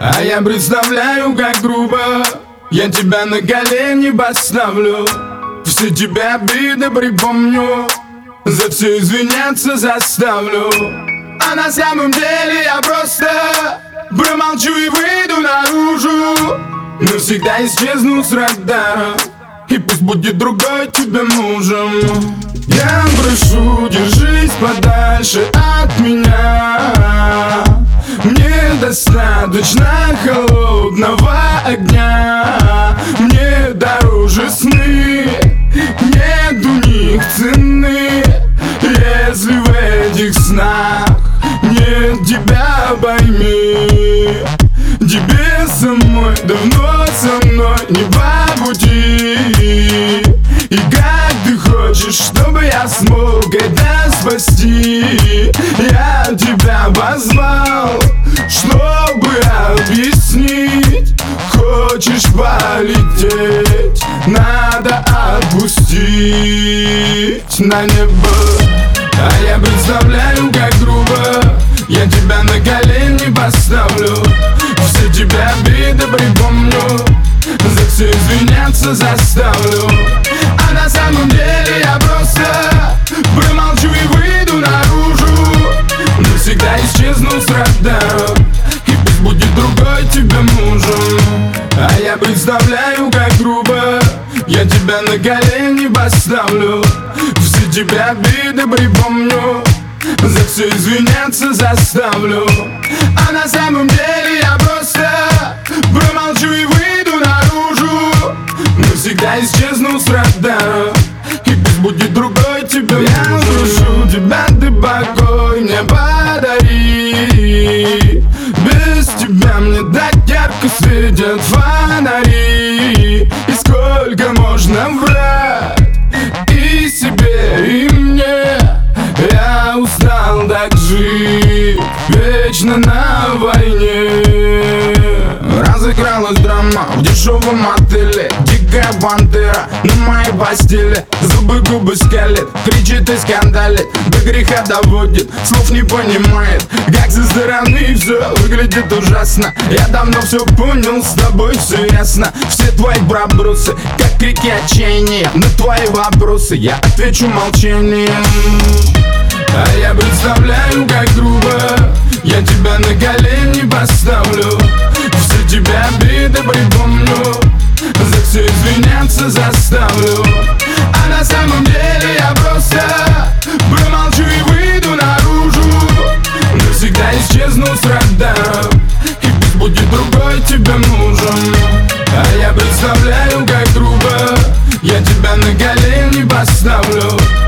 А я представляю, как грубо я тебя на колени поставлю. Все тебе обиды припомню, за все извиняться заставлю. А на самом деле я просто промолчу и выйду наружу. Навсегда исчезну с радара, и пусть будет другой тебе мужем. Я прошу, держись подальше от меня. Мне достаточно холодного огня. Мне дороже сны, нет у них цены. Если в этих снах нет тебя, пойми, тебе самой давно со мной не по пути. И как ты хочешь, чтобы я смог это спасти? Я тебя позвал, чтобы объяснить. Хочешь полететь, надо отпустить на небо. А я представляю, как грубо я тебя на колени поставлю. Все тебе обиды припомню, за все извиняться заставлю. А на самом деле я просто промолчу и выйду наружу. Навсегда исчезну с радара, и пусть будет другой тебе мужем. А я представляю, как грубо я тебя на колени поставлю. Все тебе обиды припомню, за все извиняться заставлю. А на самом деле я просто промолчу и выйду наружу. Навсегда исчезну с радара, и пусть будет другой тебе мужем. Я прошу тебя, ты покой мне подари. Без тебя мне так ярко светят фонари. И сколько можно врать и себе, и мне. Я устал так жить вечно на войне. Разыгралась драма в дешевом отеле. Дикая пантера на моей постели. Зубы губы скалит, кричит и скандалит, до греха доводит, слов не понимает. Как со стороны все выглядит ужасно. Я давно все понял, с тобой все ясно. Все твои пробросы, как крики отчаяния. На твои вопросы я отвечу молчанием. А я представляю, как грубо я тебя на колени поставлю. Все тебе обиды припомню, за все извиняться заставлю. А на самом деле я просто промолчу и выйду наружу. Навсегда исчезну с радара, и пусть будет другой тебе мужем. А я представляю, как грубо я тебя на колени поставлю.